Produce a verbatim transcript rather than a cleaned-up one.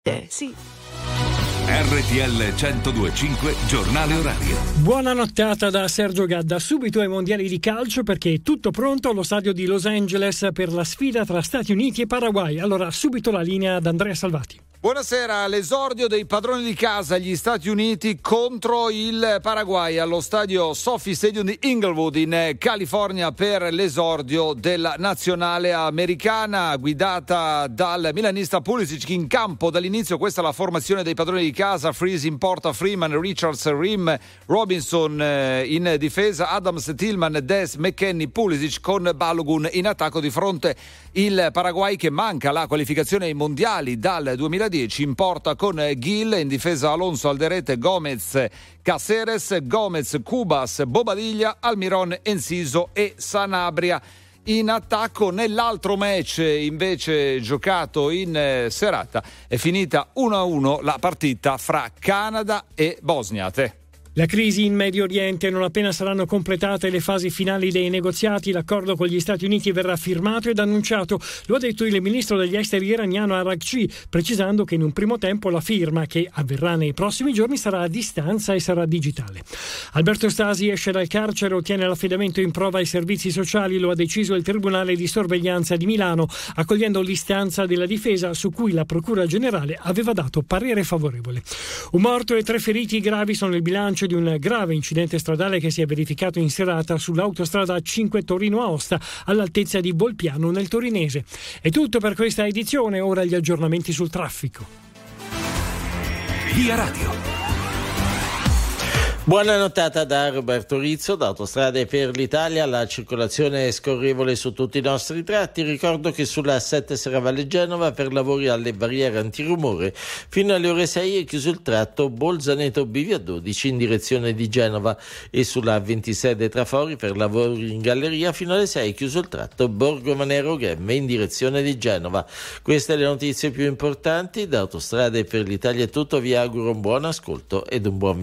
Eh, sì. R T L centodue e cinque giornale orario. Buona nottata da Sergio Gadda. Subito ai mondiali di calcio, perché è tutto pronto allo stadio di Los Angeles per la sfida tra Stati Uniti e Paraguay. Allora subito la linea ad Andrea Salvati. Buonasera, l'esordio dei padroni di casa, gli Stati Uniti contro il Paraguay allo stadio Sophie Stadium di Inglewood in California per l'esordio della nazionale americana guidata dal milanista Pulisic in campo dall'inizio. Questa è la formazione dei padroni di casa: Freeze in porta, Freeman, Richards, Rim, Robinson in difesa, Adams, Tillman, Des, McKennie, Pulisic con Balogun in attacco. Di fronte il Paraguay che manca la qualificazione ai mondiali dal duemiladieci, in porta con Gil, in difesa Alonso, Alderete, Gomez, Caceres, Gomez, Cubas, Bobadilla, Almiron, Enciso e Sanabria. In attacco nell'altro match invece giocato in serata è finita uno a uno la partita fra Canada e Bosnia. Te. La crisi in Medio Oriente: non appena saranno completate le fasi finali dei negoziati, l'accordo con gli Stati Uniti verrà firmato ed annunciato. Lo ha detto il ministro degli esteri iraniano Araghchi, precisando che in un primo tempo la firma, che avverrà nei prossimi giorni, sarà a distanza e sarà digitale. Alberto Stasi esce dal carcere, ottiene l'affidamento in prova ai servizi sociali. Lo ha deciso il Tribunale di Sorveglianza di Milano, accogliendo l'istanza della difesa su cui la Procura Generale aveva dato parere favorevole. Un morto e tre feriti gravi sono il bilancio di un grave incidente stradale che si è verificato in serata sull'autostrada A cinque Torino-Aosta all'altezza di Volpiano nel Torinese. È tutto per questa edizione, ora gli aggiornamenti sul traffico. Via Radio. Buona nottata da Roberto Rizzo. Da Autostrade per l'Italia la circolazione è scorrevole su tutti i nostri tratti. Ricordo che sulla A sette Serravalle Genova per lavori alle barriere antirumore fino alle ore sei è chiuso il tratto Bolzaneto Bivia dodici in direzione di Genova, e sulla A ventisei dei Trafori per lavori in galleria fino alle sei è chiuso il tratto Borgo Manero Ghemme in direzione di Genova. Queste le notizie più importanti. Da Autostrade per l'Italia è tutto, vi auguro un buon ascolto ed un buon